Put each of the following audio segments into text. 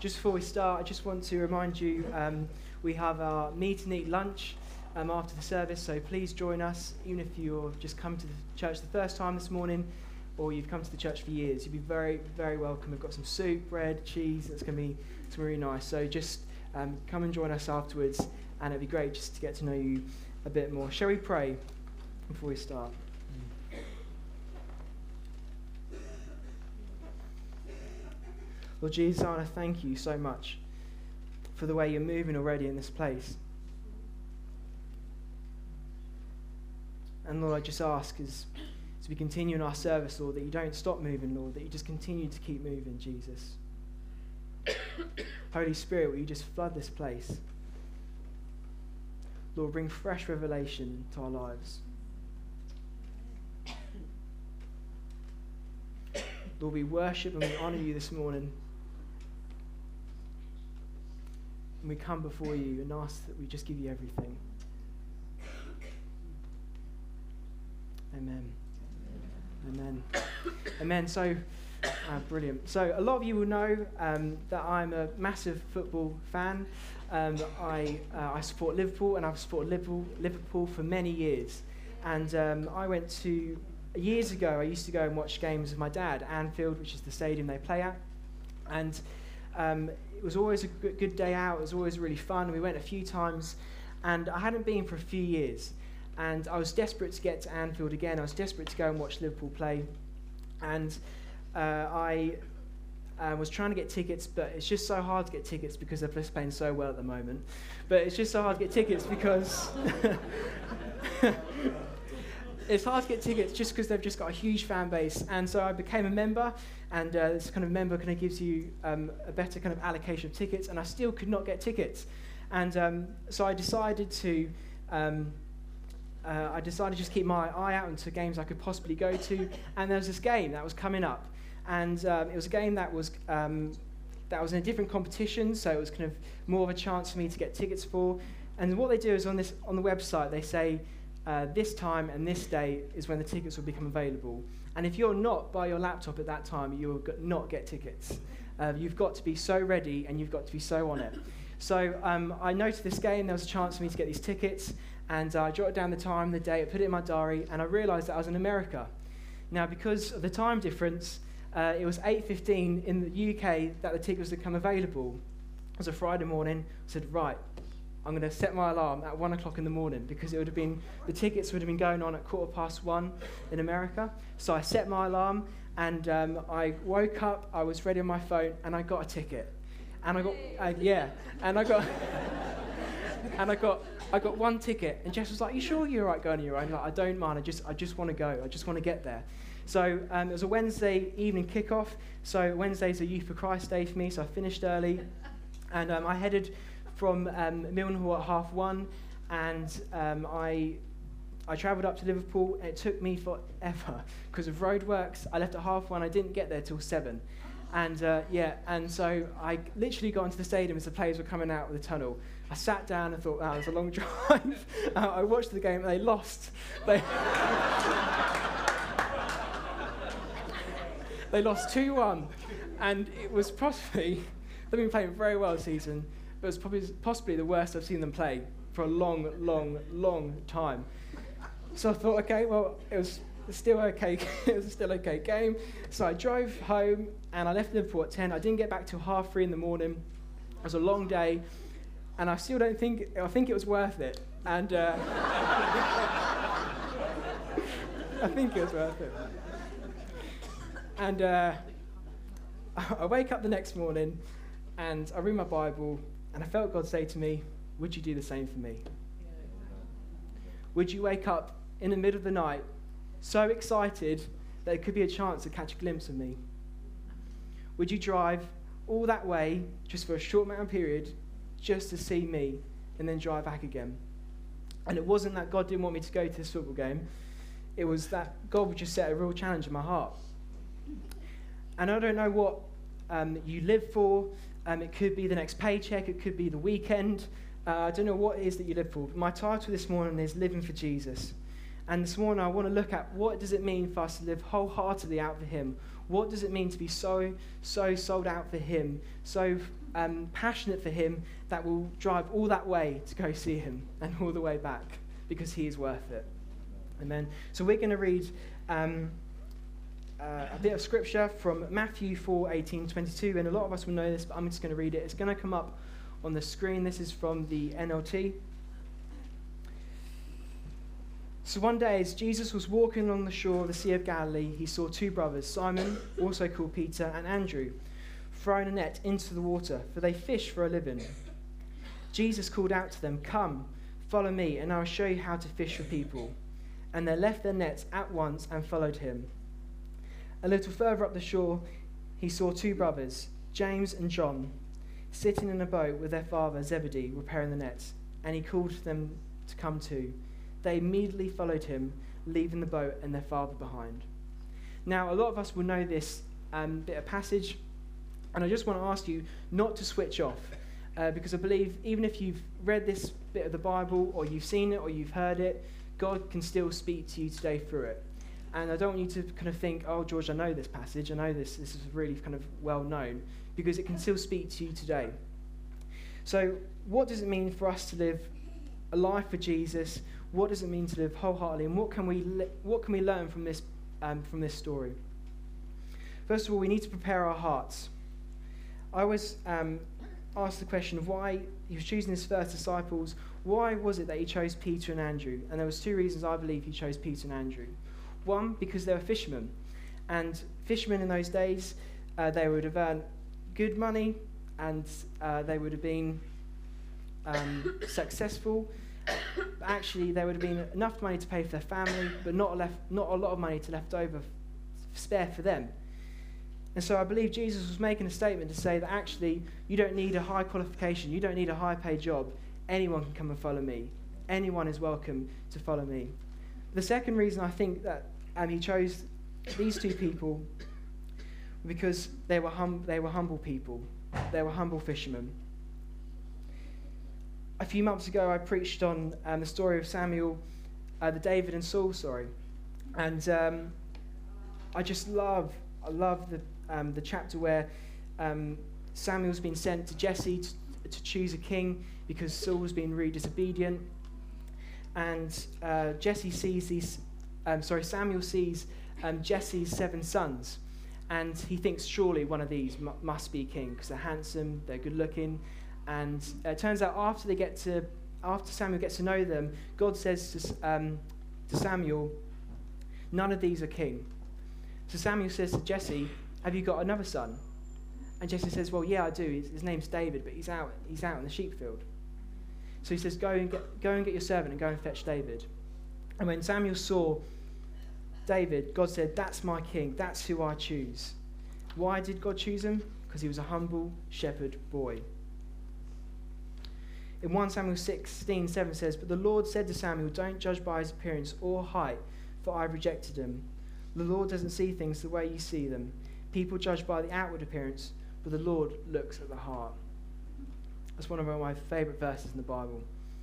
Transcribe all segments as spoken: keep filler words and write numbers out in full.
just before we start, I just want to remind you um, we have our meet and eat lunch um, after the service, so please join us, even if you've just come to the church the first time this morning, or you've come to the church for years. You'll be very, very welcome. We've got some soup, bread, cheese. It's going to be it's really nice. So just um, come and join us afterwards, and it'd be great just to get to know you a bit more. Shall we pray before we start? Lord Jesus, I want to thank you so much for the way you're moving already in this place. And Lord, I just ask as, as we continue in our service, Lord, that you don't stop moving, Lord, that you just continue to keep moving, Jesus. Holy Spirit, will you just flood this place? Lord, bring fresh revelation to our lives. Lord, we worship and we honour you this morning. And we come before you and ask that we just give you everything. Amen. Amen. Amen. So, uh, brilliant. So, a lot of you will know um, that I'm a massive football fan. Um, I uh, I support Liverpool, and I've supported Liverpool, Liverpool for many years. And um, I went to, years ago, I used to go and watch games with my dad at Anfield, which is the stadium they play at. And um, it was always a good, good day out. It was always really fun. We went a few times, and I hadn't been for a few years. And I was desperate to get to Anfield again. I was desperate to go and watch Liverpool play. And uh, I uh, was trying to get tickets, but it's just so hard to get tickets because they're just playing so well at the moment. But it's just so hard to get tickets because... It's hard to get tickets just because they've just got a huge fan base. And so I became a member, and uh, this kind of member kind of gives you um, a better kind of allocation of tickets, and I still could not get tickets. And um, so I decided to... Um, Uh, I decided to just keep my eye out into games I could possibly go to, and there was this game that was coming up, and um, it was a game that was um, that was in a different competition, so it was kind of more of a chance for me to get tickets for. And what they do is on this on the website they say uh, this time and this day is when the tickets will become available, and if you're not by your laptop at that time, you will not get tickets. Uh, you've got to be so ready, and you've got to be so on it. So um, I noticed this game, there was a chance for me to get these tickets, and uh, I jotted down the time, the day, I put it in my diary, and I realised that I was in America. Now, because of the time difference, uh, it was eight fifteen in the U K that the tickets would become available. It was a Friday morning. I said, right, I'm going to set my alarm at one o'clock in the morning, because it would have been, the tickets would have been going on at quarter past one in America. So I set my alarm, and um, I woke up, I was ready on my phone, and I got a ticket. And I got, uh, yeah, and I got, and I got, I got one ticket, and Jess was like, "You sure you're right going on your own?" Like, I don't mind. I just, I just want to go. I just want to get there. So um, it was a Wednesday evening kickoff. So Wednesday's a Youth for Christ day for me. So I finished early, and um, I headed from um, Mildenhall at half one, and um, I, I travelled up to Liverpool. And it took me forever because of roadworks. I left at half one. I didn't get there till seven. And uh, yeah, and so I literally got into the stadium as the players were coming out of the tunnel. I sat down and thought, oh, it was a long drive. uh, I watched the game and they lost. They, they lost two one. And it was possibly, they've been playing very well this season, but it was probably, possibly the worst I've seen them play for a long, long, long time. So I thought, okay, well, it was... It's still okay. It was a still okay game. So I drove home and I left Liverpool at ten. I didn't get back till half three in the morning. It was a long day, and I still don't think. I think it was worth it. And uh, I think it was worth it. And uh, I wake up the next morning, and I read my Bible, and I felt God say to me, "Would you do the same for me? Would you wake up in the middle of the night, so excited that it could be a chance to catch a glimpse of me? Would you drive all that way just for a short amount of period just to see me and then drive back again?" And it wasn't that God didn't want me to go to this football game. It was that God would just set a real challenge in my heart. And I don't know what um, you live for. Um, it could be the next paycheck. It could be the weekend. Uh, I don't know what it is that you live for. My title this morning is Living for Jesus. And this morning I want to look at what does it mean for us to live wholeheartedly out for him. What does it mean to be so, so sold out for him, so um, passionate for him that will drive all that way to go see him and all the way back because he is worth it? Amen. So we're going to read um, uh, a bit of scripture from Matthew four, eighteen, twenty-two, and a lot of us will know this, but I'm just going to read it. It's going to come up on the screen. This is from the N L T. So one day, as Jesus was walking along the shore of the Sea of Galilee, he saw two brothers, Simon, also called Peter, and Andrew, throwing a net into the water, for they fish for a living. Jesus called out to them, "Come, follow me, and I will show you how to fish for people." And they left their nets at once and followed him. A little further up the shore, he saw two brothers, James and John, sitting in a boat with their father Zebedee, repairing the nets, and he called to them to come too. They immediately followed him, leaving the boat and their father behind. Now, a lot of us will know this um, bit of passage, and I just want to ask you not to switch off, uh, because I believe even if you've read this bit of the Bible, or you've seen it, or you've heard it, God can still speak to you today through it. And I don't want you to kind of think, oh, George, I know this passage, I know this, this is really kind of well known, because it can still speak to you today. So what does it mean for us to live a life for Jesus? What does it mean to live wholeheartedly, and what can we le- what can we learn from this um, from this story? First of all, we need to prepare our hearts. I was um, asked the question of why he was choosing his first disciples. Why was it that he chose Peter and Andrew? And there was two reasons I believe he chose Peter and Andrew. One, because they were fishermen, and fishermen in those days, uh, they would have earned good money, and uh, they would have been um, successful. But actually, there would have been enough money to pay for their family, but not, left, not a lot of money to left over, spare for them. And so I believe Jesus was making a statement to say that actually, you don't need a high qualification, you don't need a high paid job. Anyone can come and follow me. Anyone is welcome to follow me. The second reason I think that um, he chose these two people because they were hum- they were humble people. They were humble fishermen. A few months ago, I preached on um, the story of Samuel, uh, the David and Saul story, and um, I just love, I love the um, the chapter where um, Samuel's been sent to Jesse to, to choose a king because Saul's been really disobedient, and uh, Jesse sees these, um, sorry, Samuel sees um, Jesse's seven sons, and he thinks surely one of these m- must be king because they're handsome, they're good looking. And uh, it turns out after they get to, after Samuel gets to know them, God says to, um, to Samuel, none of these are king. So Samuel says to Jesse, have you got another son? And Jesse says, well, yeah, I do. His, his name's David, but he's out, he's out in the sheep field. So he says, go and get, go and get your servant and go and fetch David. And when Samuel saw David, God said, that's my king. That's who I choose. Why did God choose him? Because he was a humble shepherd boy. In First Samuel sixteen seven says, but the Lord said to Samuel, don't judge by his appearance or height, for I've rejected him. The Lord doesn't see things the way you see them. People judge by the outward appearance, but the Lord looks at the heart. That's one of my favourite verses in the Bible.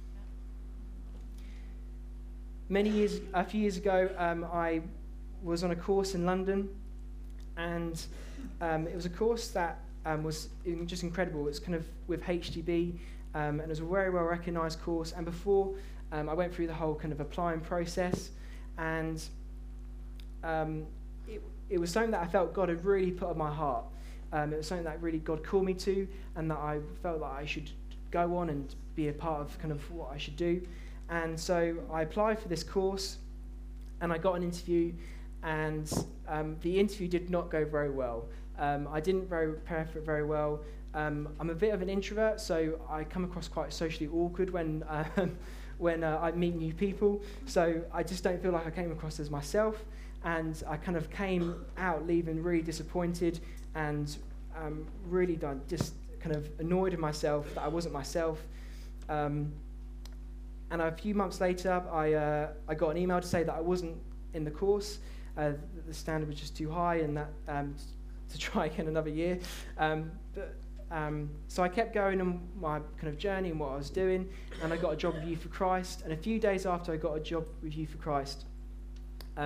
Many years, a few years ago, um, I was on a course in London, and um, it was a course that um, was just incredible. It's kind of with H D B. Um, and it was a very well recognised course. And before um, I went through the whole kind of applying process, and um, it, it was something that I felt God had really put on my heart. Um, it was something that really God called me to, and that I felt like I should go on and be a part of kind of what I should do. And so I applied for this course, and I got an interview, and um, the interview did not go very well. Um, I didn't very prepare for it very well. Um, I'm a bit of an introvert, so I come across quite socially awkward when um, when uh, I meet new people. So I just don't feel like I came across as myself, and I kind of came out leaving really disappointed and um, really done, just kind of annoyed with myself that I wasn't myself. Um, and a few months later, I uh, I got an email to say that I wasn't in the course. Uh, the standard was just too high, and that um, to try again another year. Um, but Um, so I kept going on my kind of journey and what I was doing, and I got a job with Youth for Christ. And a few days after I got a job with Youth for Christ, um,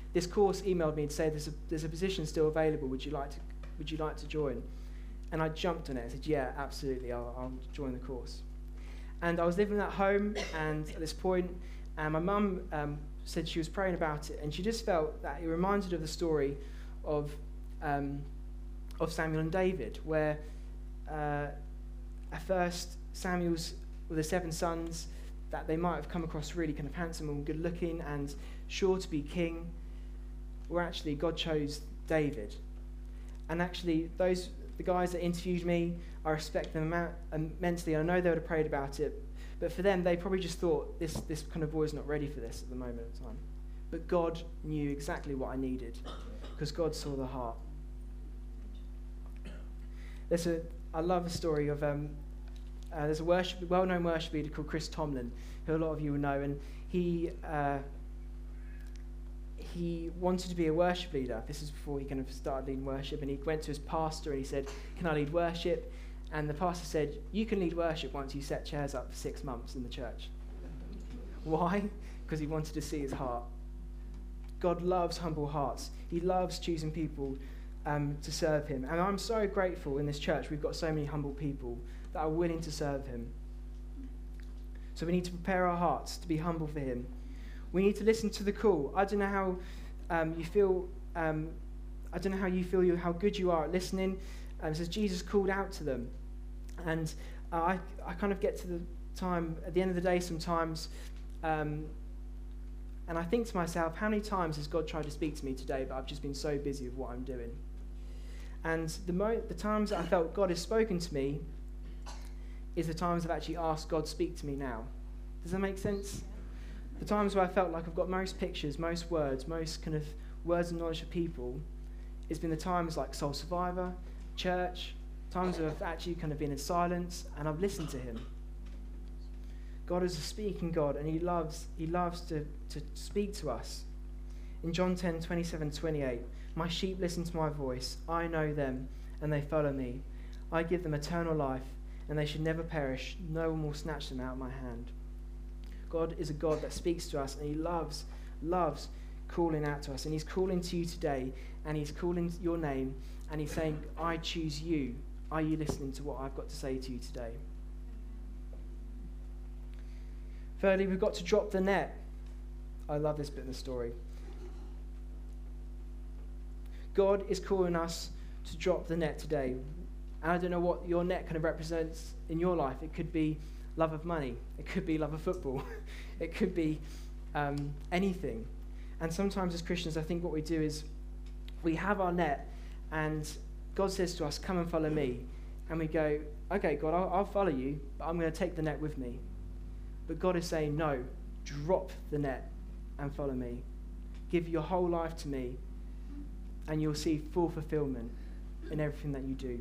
this course emailed me to say there's a, there's a position still available. Would you like to Would you like to join? And I jumped on it and said, yeah, absolutely, I'll, I'll join the course. And I was living at home, and at this point, and my mum um, said she was praying about it, and she just felt that it reminded her of the story of um, of Samuel and David, where uh, at first Samuel's with the seven sons that they might have come across really kind of handsome and good looking and sure to be king, where actually God chose David. And actually those the guys that interviewed me, I respect them immensely. I know they would have prayed about it, but for them they probably just thought this this kind of boy's not ready for this at the moment of time. But God knew exactly what I needed, because God saw the heart. There's a I love a story of um, uh, there's a worship, well-known worship leader called Chris Tomlin, who a lot of you will know, and he uh, he wanted to be a worship leader. This is before he kind of started leading worship, and he went to his pastor and he said, "Can I lead worship?" And the pastor said, "You can lead worship once you set chairs up for six months in the church." Why? Because he wanted to see his heart. God loves humble hearts. He loves choosing people um, to serve him. And I'm so grateful in this church we've got so many humble people that are willing to serve him. So we need to prepare our hearts to be humble for him. We need to listen to the call. I don't know how um, you feel. Um, I don't know how you feel. You how good you are at listening. Um, it says Jesus called out to them, and uh, I I kind of get to the time at the end of the day sometimes, um, and I think to myself, how many times has God tried to speak to me today, but I've just been so busy with what I'm doing. And the mo- the times that I felt God has spoken to me is the times I've actually asked God, speak to me now. Does that make sense? The times where I felt like I've got most pictures, most words, most kind of words and knowledge for people, it's been the times like Soul Survivor, church, times where I've actually kind of been in silence and I've listened to him. God is a speaking God, and he loves he loves to, to speak to us. In John ten, twenty-seven, twenty-eight, my sheep listen to my voice. I know them, and they follow me. I give them eternal life, and they should never perish. No one will snatch them out of my hand. God is a God that speaks to us, and he loves, loves calling out to us. And he's calling to you today, and he's calling your name, and he's saying, I choose you. Are you listening to what I've got to say to you today? Thirdly, we've got to drop the net. I love this bit of the story. God is calling us to drop the net today. And I don't know what your net kind of represents in your life. It could be love of money. It could be love of football. It could be um, anything. And sometimes as Christians, I think what we do is we have our net, and God says to us, come and follow me. And we go, okay, God, I'll, I'll follow you, but I'm going to take the net with me. But God is saying, no, drop the net and follow me. Give your whole life to me, and you'll see full fulfillment in everything that you do.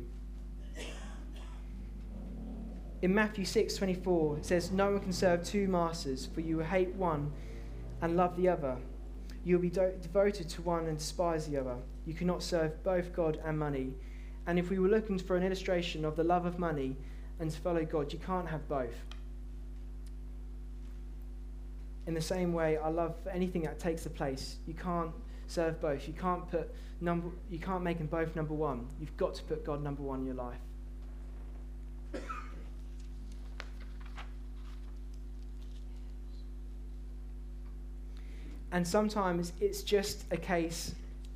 In Matthew six twenty-four, it says, no one can serve two masters, for you will hate one and love the other. You will be do- devoted to one and despise the other. You cannot serve both God and money. And if we were looking for an illustration of the love of money and to follow God, you can't have both. In the same way, I love anything that takes the place. You can't serve both. You can't put number. You can't make them both number one. You've got to put God number one in your life. And sometimes it's just a case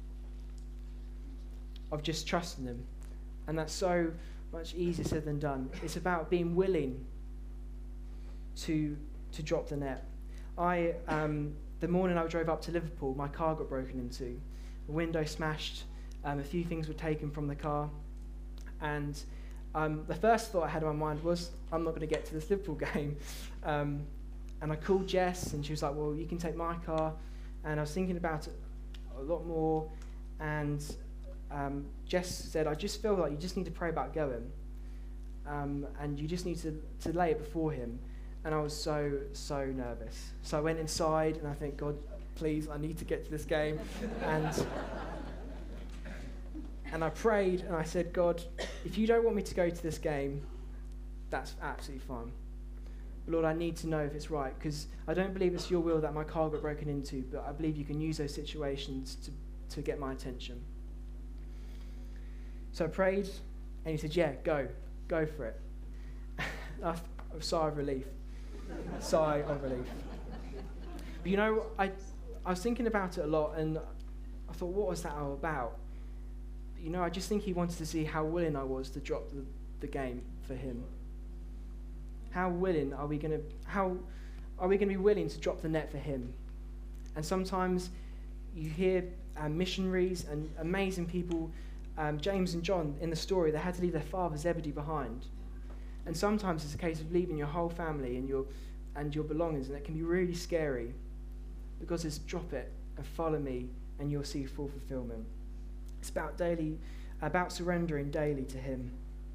of just trusting them. And that's so much easier said than done. It's about being willing to to drop the net. I um, the morning I drove up to Liverpool, my car got broken into. A window smashed. Um, a few things were taken from the car. And um, the first thought I had in my mind was, I'm not going to get to this Liverpool game. Um, And I called Jess, and she was like, well, you can take my car. And I was thinking about it a lot more. And um, Jess said, I just feel like you just need to pray about going. Um, and you just need to, to lay it before him. And I was so, so nervous. So I went inside, and I think, God, please, I need to get to this game. and and I prayed, and I said, God, if you don't want me to go to this game, that's absolutely fine. But Lord, I need to know if it's right, because I don't believe it's your will that my car got broken into, but I believe you can use those situations to, to get my attention. So I prayed, and he said, yeah, go, go for it. A sigh of relief. Sigh of relief. But you know, I, I was thinking about it a lot, and I thought, what was that all about? But you know, I just think he wanted to see how willing I was to drop the, the game for him. How willing are we going to, how are we going to be willing to drop the net for him? And sometimes you hear uh, missionaries and amazing people, um, James and John in the story, they had to leave their father Zebedee behind. And sometimes it's a case of leaving your whole family and your, and your belongings, and it can be really scary, because it's drop it and follow me and you'll see full fulfillment. It's about daily, about surrendering daily to him.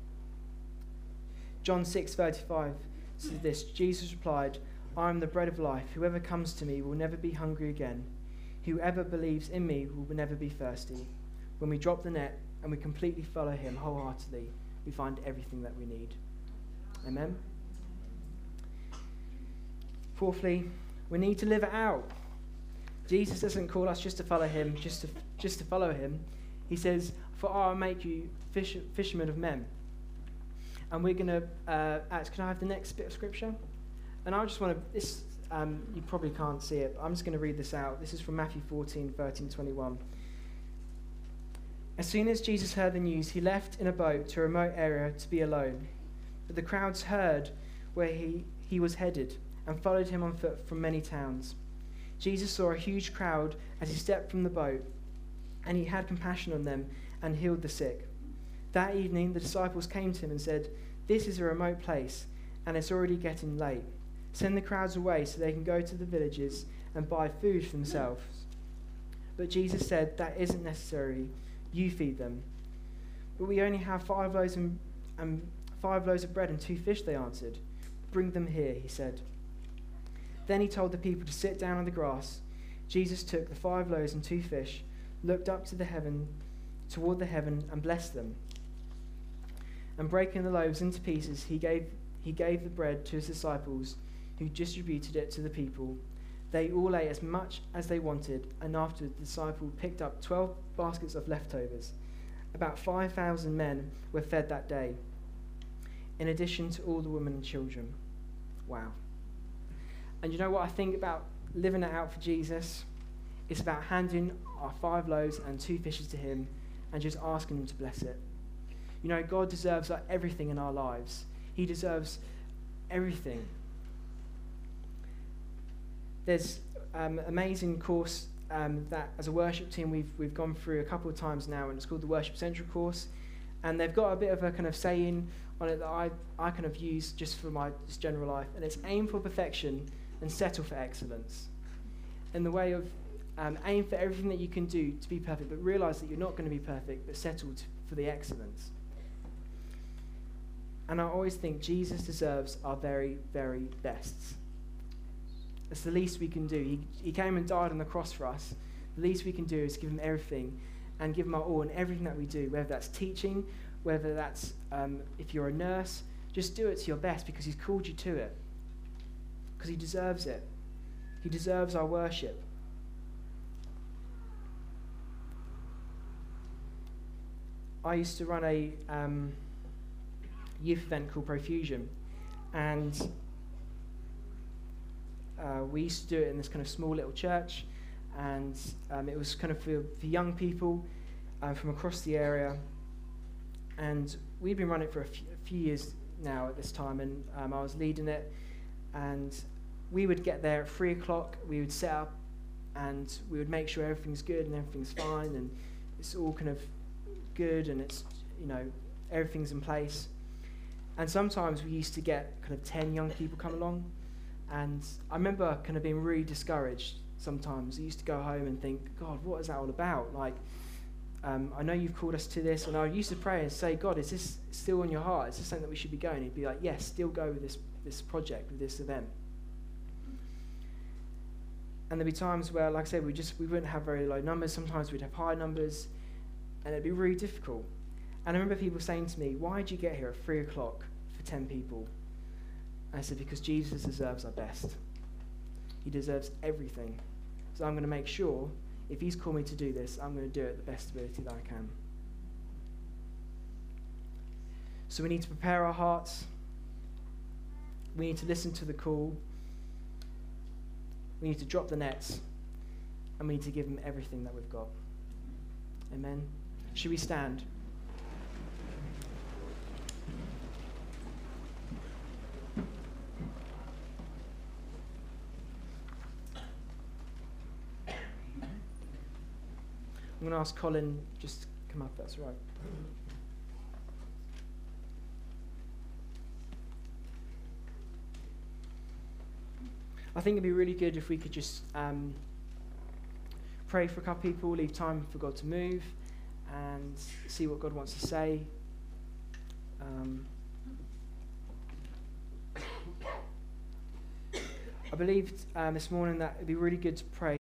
John six thirty-five says this, Jesus replied, I am the bread of life. Whoever comes to me will never be hungry again. Whoever believes in me will never be thirsty. When we drop the net and we completely follow him wholeheartedly, we find everything that we need. Amen? Fourthly, we need to live it out. Jesus doesn't call us just to follow him, just to, just to follow him. He says, for I will make you fish, fishermen of men. And we're going to, uh, act, can I have the next bit of scripture? And I just want to, this, um, you probably can't see it, but I'm just going to read this out. This is from Matthew fourteen, thirteen, twenty-one. As soon as Jesus heard the news, he left in a boat to a remote area to be alone. But the crowds heard where he, he was headed and followed him on foot from many towns. Jesus saw a huge crowd as he stepped from the boat, and he had compassion on them and healed the sick. That evening, the disciples came to him and said, this is a remote place, and it's already getting late. Send the crowds away so they can go to the villages and buy food for themselves. But Jesus said, that isn't necessary. You feed them. But we only have five loaves and, and five loaves of bread and two fish, they answered. Bring them here, he said. Then he told the people to sit down on the grass. Jesus took the five loaves and two fish, looked up to the heaven, toward the heaven, and blessed them. And breaking the loaves into pieces, he gave he gave the bread to his disciples, who distributed it to the people. They all ate as much as they wanted, and after the disciple picked up twelve baskets of leftovers. About five thousand men were fed that day, in addition to all the women and children. Wow. And you know what I think about living it out for Jesus? It's about handing our five loaves and two fishes to him and just asking him to bless it. You know, God deserves like everything in our lives. He deserves everything. There's an um, amazing course um, that as a worship team we've we've gone through a couple of times now, and it's called the Worship Central course. And they've got a bit of a kind of saying on it that I, I kind of use just for my just general life. And it's aim for perfection and settle for excellence. In the way of um, aim for everything that you can do to be perfect, but realize that you're not going to be perfect, but settle to, for the excellence. And I always think Jesus deserves our very, very best. It's the least we can do. He, he came and died on the cross for us. The least we can do is give him everything and give him our all in everything that we do, whether that's teaching, whether that's um, if you're a nurse, just do it to your best because he's called you to it. Because he deserves it. He deserves our worship. I used to run a um, youth event called Profusion, and uh, we used to do it in this kind of small little church, and um, it was kind of for, for young people uh, from across the area, and we'd been running it for a few, a few years now at this time, and um, I was leading it, and we would get there at three o'clock, we would set up, and we would make sure everything's good and everything's fine, and it's all kind of good, and it's, you know, everything's in place. And sometimes we used to get kind of ten young people come along, and I remember kind of being really discouraged sometimes. I used to go home and think, God, what is that all about? Like, um, I know you've called us to this, and I used to pray and say, God, is this still on your heart? Is this something that we should be going? He'd be like, yes, still go with this, this project, with this event. And there'd be times where, like I said, we just we wouldn't have very low numbers. Sometimes we'd have high numbers, and it'd be really difficult. And I remember people saying to me, why did you get here at three o'clock for ten people? And I said, because Jesus deserves our best. He deserves everything. So I'm going to make sure, if he's called me to do this, I'm going to do it the best ability that I can. So we need to prepare our hearts. We need to listen to the call. We need to drop the nets. And we need to give him everything that we've got. Amen. Should we stand? I'm going to ask Colin just to come up, that's right. I think it'd be really good if we could just um, pray for a couple people, leave time for God to move, and see what God wants to say. Um, I believed um, this morning that it'd be really good to pray